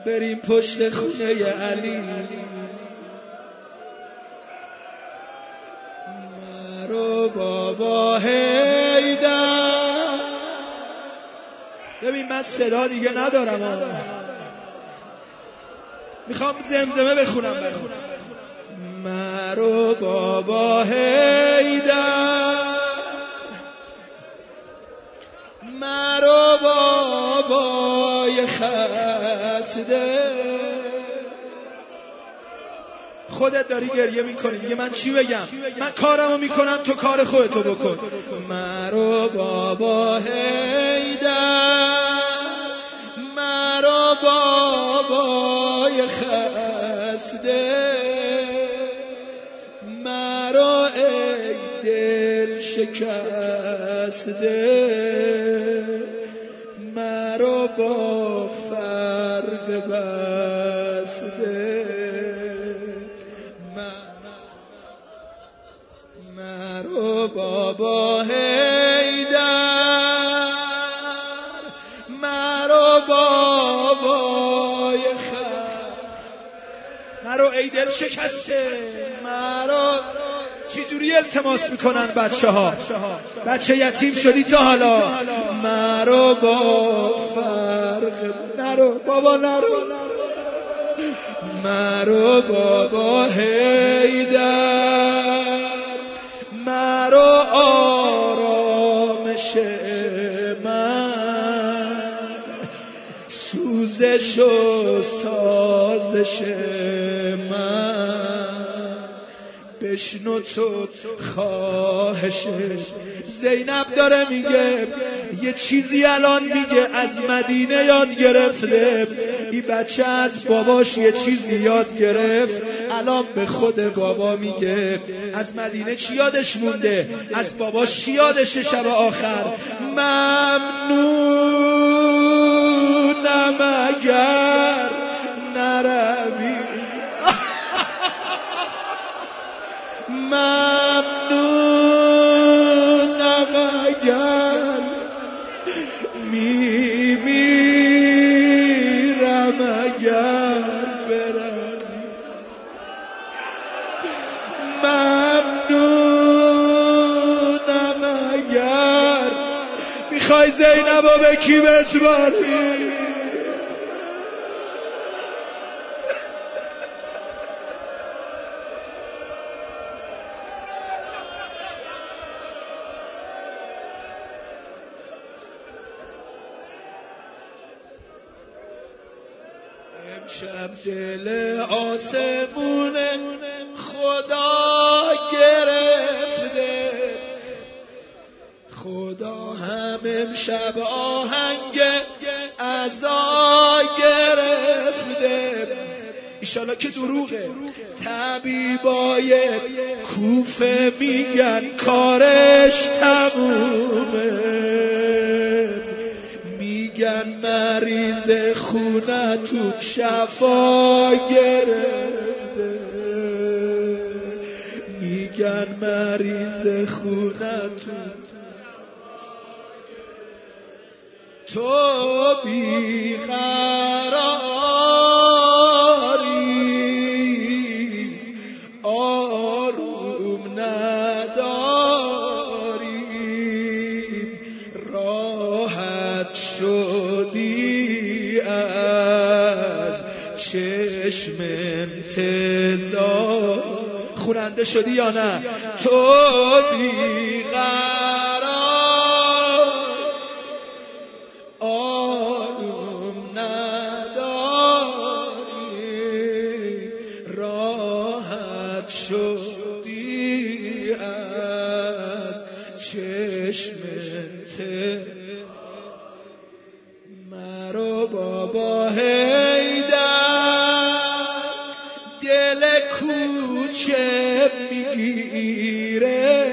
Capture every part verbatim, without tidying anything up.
بریم پشت خونه علی، مرو بابا حیدر. ببین من صدا دیگه ندارم آه. میخوام زمزمه بخونم برات. مرو بابا حیدر، مرو بابای خسته. خودت داری گریه میکنی دیگه، من چی بگم؟ من کارمو میکنم، تو کار خودتو بکن. مرو بابا حیدر، مرو بابای خسته، مرو ای دل شکسته، مرو با فرق بسته، مرو بابا حیدر، مرو بابای خر، مرو ای دل شکسته، مرو. چجوری التماس میکنن بچه ها؟ بچه یتیم شدی تا حالا؟ مرو با فرق، نرو بابا نرو، مرو بابا حیدر، مرو آرامش من، سوزش و سازش من، بشنو تو خواهش. زینب داره میگه یه چیزی الان میگه از مدینه یاد گرفته. این بچه از باباش یه چیزی یاد گرفت، الان به خود بابا میگه از مدینه چی یادش مونده، از باباش چی یادشه شب آخر. ممنونم اگر نروی، ممنونم اگر میمیرم اگر برم، ممنونم اگر میخوای زینبو به کی بسپاری. امشب دل آسمون خدا گرفته، خدا هم امشب آهنگ عزا گرفته. ایشالا که دروغه، طبیبای کوفه میگن کارش تمومه، میگن مریض خونه تو شفا گرفته، میگن مریض خونه تو تو بیقراری، آروم نداری، راحت شدی از چشم انتظار. خوننده شدی یا نه؟ تو بیقرار، آروم نداری، راحت شدی از چشم انتظار. مرو بابا حیدر، دل کوچه میگیره،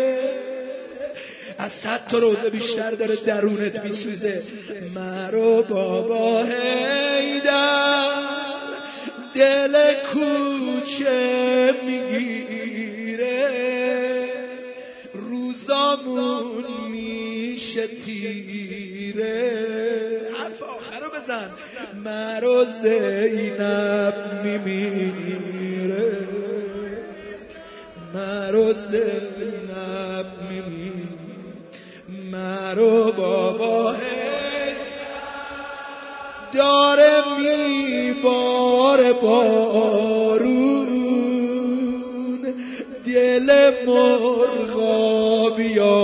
از صد تا روزه بیشتر داره درونت میسوزه. مرو بابا حیدر، دل کوچه میگیره، روزامون میشه تیره. حرف آخر رو بزن. مرو زینب میمیره، مرو زینب میمیره، مرو بابا داره میباره بارون، دل مرغا بیا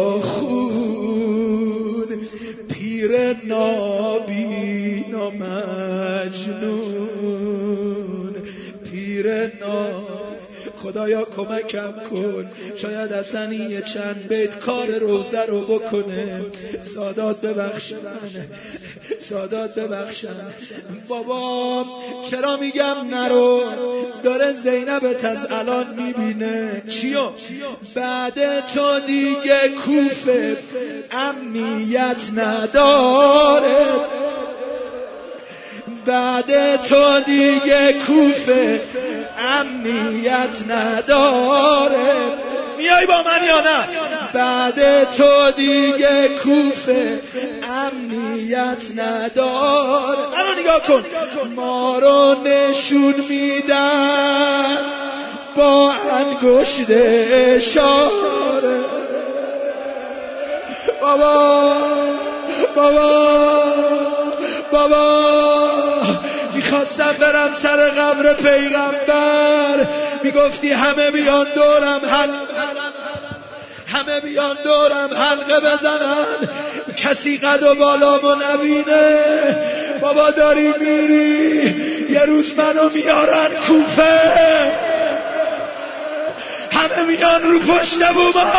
خون، پیر نابینا مجنون، پیر نابینا. خدایا کمکم کن، شاید اصلا یه چند بیت کار روزه رو بکنه. سادات ببخشن، سادات ببخشن. بابا چرا میگم نرو؟ داره زینبت از الان میبینه. چیو؟ بعد تو دیگه کوفه امنیت نداره، بعد تو دیگه کوفه امنیت نداره. میای با من یا نه؟ بعد تو دیگه کوفه امنیت نداره. الان نگاه کن، ما رو نشون میدن با انگشت اشاره. بابا بابا بابا میخواستم برم سر قبر پیغمبر، میگفتی همه بیان دورم حل همه بیان دورم حلقه بزنن، کسی قد و بالامو نبینه. بابا داری میری، یه روز منو میارن کوفه، همه میان رو پشت بوما،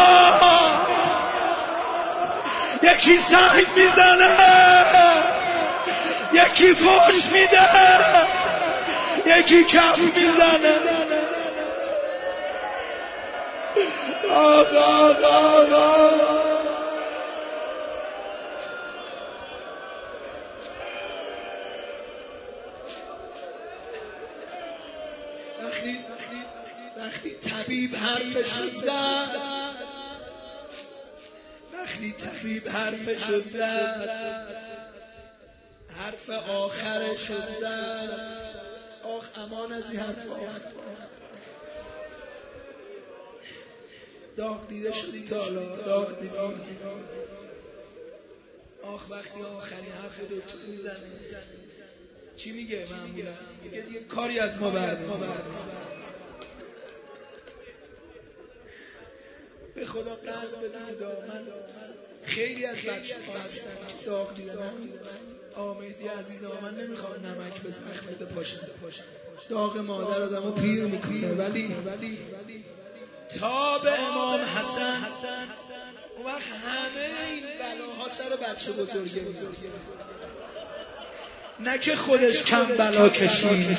یکی سنگ میزنه، یکی فوش میده، یکی کف میزنه. آقا آقا آقا وقتی وقتی طبیب حرفشو زد، وقتی طبیب حرفشو زد، حرف آخرشو زد، آخ امان از این حرف. داغ دیده شدی تا حالا؟ داغ دیدی؟ آخ وقتی آخرین حرف دکتر میزنه چی میگه معمولا؟ میگه دیگه کاری از ما برد. به خدا قلب بدید. من خیلی از بچه ها هستن که داغ دیدن. آقا مهدی عزیزم، من نمیخوام نمک به زخمت پاشم. داغ مادر آدمو پیر میکنه، ولی تا به امام حسن اون وقت همه این بلاها سر بچه بزرگه میاد. نه که خودش کم بلا کشید،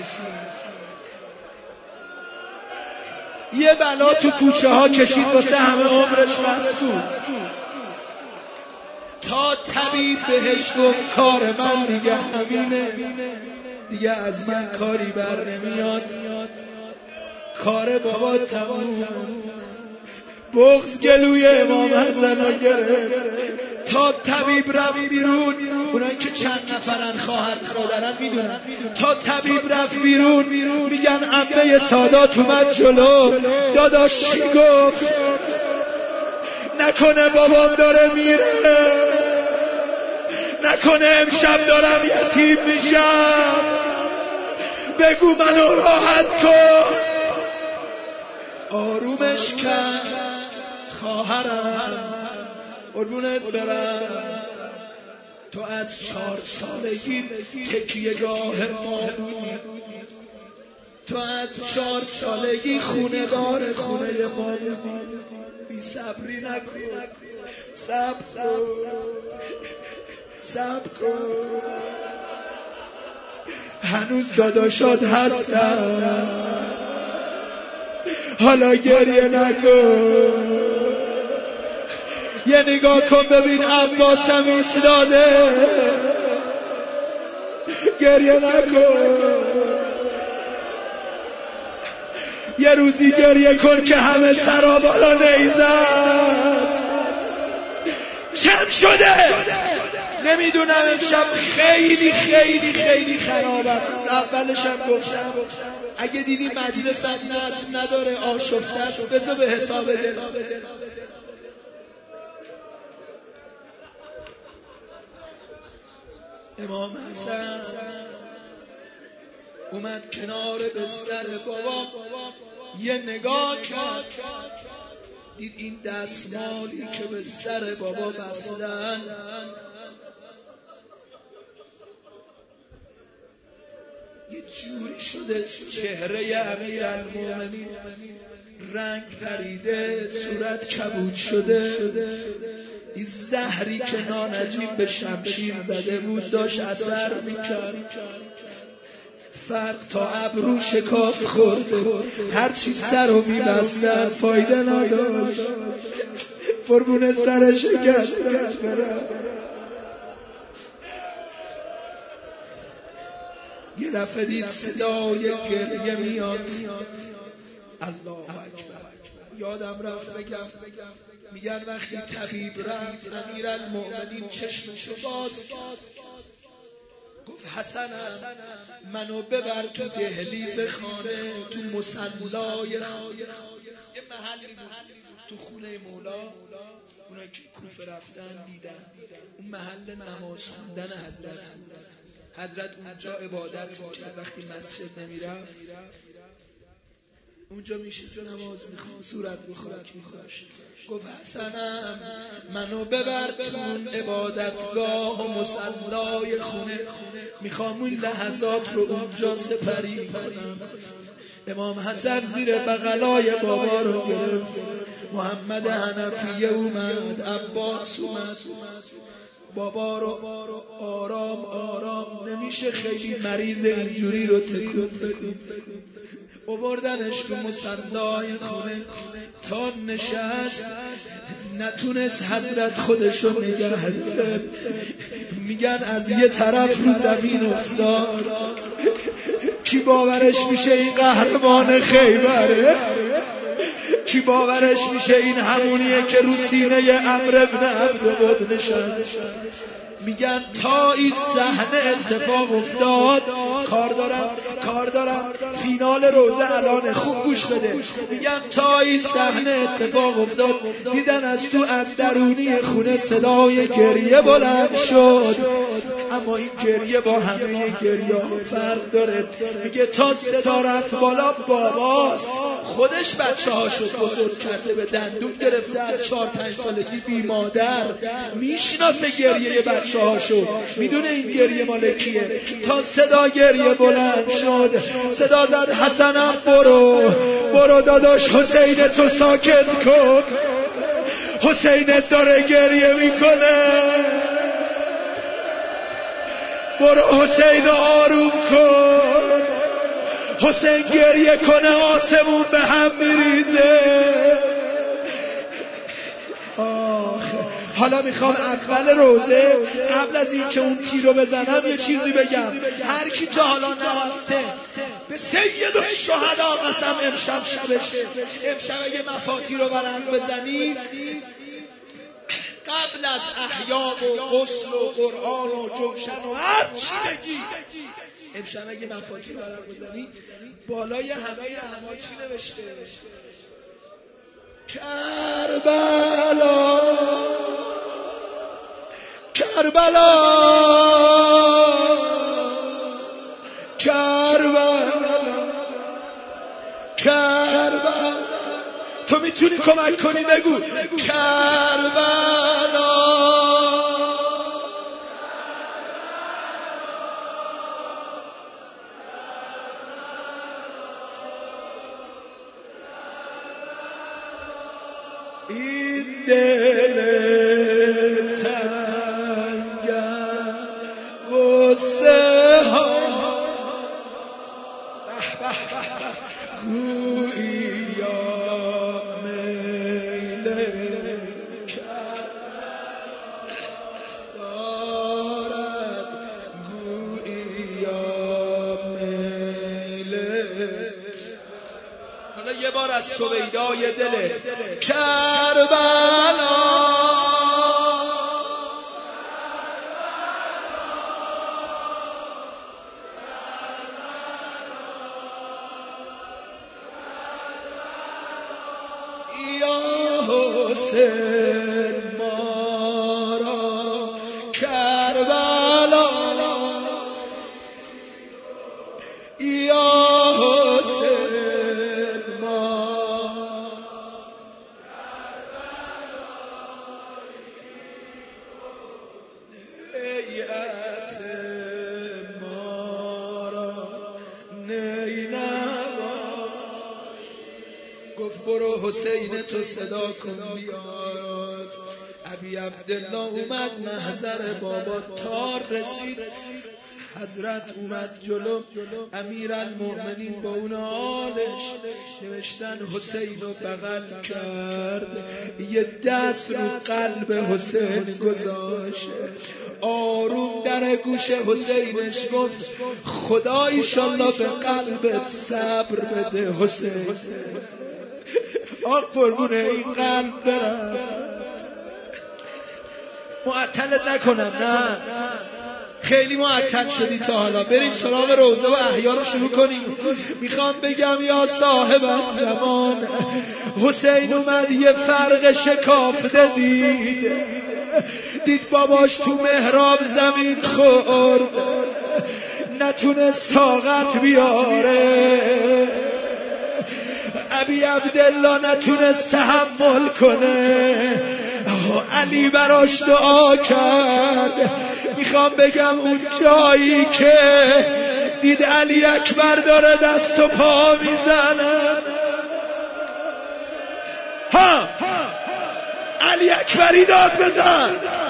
یه بلا تو کوچه ها کشید واسه همه عمرش بس بود. تا طبیب بهش گفت کار من دیگه همینه، دیگه از من کاری بر نمیاد، کار بابا تموم. بغض گلوی امام حسن گرفت. تا طبیب رفت بیرون، اونایی که چند نفرن خواهر برادرن میدونن، تا طبیب رفت بیرون میگن عمه سادات اومد جلو. داداش چی گفت؟ نکنه بابام داره میره، نکنه امشب دارم یتیم میشم، بگو منو راحت کن. آرومش کرد خواهرم، قربونت برم، تو از چهار سالگی تکیه‌گاه ما بودی، تو از چهار سالگی خونه دار خونه ما بودی. بی صبری نکن، صبر کن، صبر کن، هنوز داداشات هستن، حالا گریه نکن. یه نگاه کن ببین عباسم ایستاده، گریه نکن. یه روزی گریه کن که همه سرا بالا نیزه است. چم شده نمیدونم امشب خیلی خیلی خیلی خرابم. از اولش هم گفتم اگه دیدی مجلسم نظم نداره آشفته است بذار به حساب دل. امام حسن اومد کنار بستر بابا یه نگاه کرد، دید این دستمالی که به سر بابا بستن یه جوری شده چهره امیرالمومنین رنگ پریده، صورت کبود شده. این زهری که نانجیب به شمشیر زده بود داشت اثر میکرد. فرق تا ابرو شکاف خورده، هرچی سر رو میبستن فایده نداشت. قربون سر شکست برم. یه دفعه دید صدای گریه میاد. الله اکبر. یادم رفت بگم، میگن وقتی طبیب رفت امیرالمومنین چشمشو باز گفت حسنم منو ببر تو دهلیز خانه، تو مصلای خانه. یه محلی تو خونه مولا، اونا که کوفه رفتن دیدن اون محل نماز خوندن حضرت بود. حضرت اونجا عبادت میکرد، وقتی مسجد نمیرفت اونجا میشید نماز میخوان، صورت به خاک میخواشت. گفت حسنم منو ببر اون عبادتگاه و مصلای خونه، میخوام اون لحظات رو اونجا سپری کنم. امام حسن زیر بغلای بابا رو گرفت. محمد حنفیه اومد، عباس اومد. بابا رو آرام آرام، نمیشه خیلی مریض اینجوری رو تکون تکون آوردنش تو مصلای خونه تا نشست. نتونست حضرت خودشو نگه داره. میگن از یه طرف رو زمین افتاد. کی باورش میشه این قهرمان خیبره؟ کی باورش میشه این همونیه که رو سینه عمرو بن عبد نشست؟ میگن تا این صحنه اتفاق افتاد، کار دارم کار دارم فینال روزه الان خوب گوش بده. میگن تا این صحنه اتفاق افتاد دیدن از تو اندرونی خونه صدای گریه بلند شد. اما این گریه با همه گریه ها فرق داره. میگه تا صدا رفت بالا باباست، خودش بچه هاشو بزرگ کرده، به دندون گرفته، از چهار پنج سالگی بی مادر، میشناسه گریه بچه هاشو، میدونه این گریه مال کیه. تا صدا گریه بلند شد، صدا زد حسنم برو برو داداش حسین تو ساکت کن، حسین داره گریه میکنه، برو حسین آروم کن. حسین گریه کنه آسمون به هم میریزه. آخه حالا میخوام اول روزه قبل از این که اون تیر رو بزنم یه چیزی بگم. هر کی تا حالا نرفته به سید الشهدا قسم امشب شبشه، امشب اگه مفاتی رو برند بزنید قبل از احیام و غسل و قرآن و جوشن و هر چی بگی، امشب اگه مفاتی برند بزنید بالای همه همه چی نوشته؟ کربلا کربلا کربلا کربلا. تو میتونی کمک کنی بگو کربلا. این دل تنگم غصه ها گویی یا میل دارد، گویی یا میل. حالا یه بار از سویدای دلت کربلا حسین ما را کربلا یا حسین ما نیت ما را نینوا گفت برو حسین تو صدا کن بیاد. ابی عبدالله اومد محضر بابا، تار رسید، حضرت اومد جلو، امیرالمؤمنین با اون حالش نوشتن حسین رو بغل کرد، یه دست رو قلب حسین گذاشت، آروم در گوش حسینش گفت خدا ایشالله به قلبت صبر بده حسین. آق قربونه این قلب برم، معطلت نکنم، نه خیلی معطل شدی تا حالا، بریم سراغ روضه و احیا رو شروع کنیم. میخوام بگم یا صاحب زمان، حسین اومد یه فرق شکافته دید، دید باباش تو محراب زمین خورد، نتونست طاقت بیاره، ابی عبدالله نتونست تحمل کنه، علی براش دعا کرد. میخوام بگم اون جایی که دید علی اکبر داره دست و پا میزنه، ها علی اکبری داد بزن،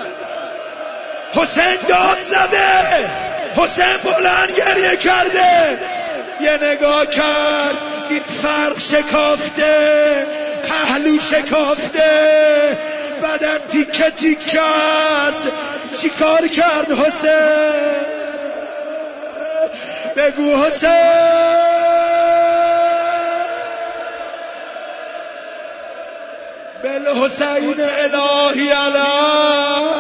حسین داد زده، حسین بلند گریه کرده، یه نگاه کرد دید فرق شکافته، پهلو شکافته، بدن تیکه تیکه است. چی کار کرد حسین؟ بگو حسین. بالحسین الهی علی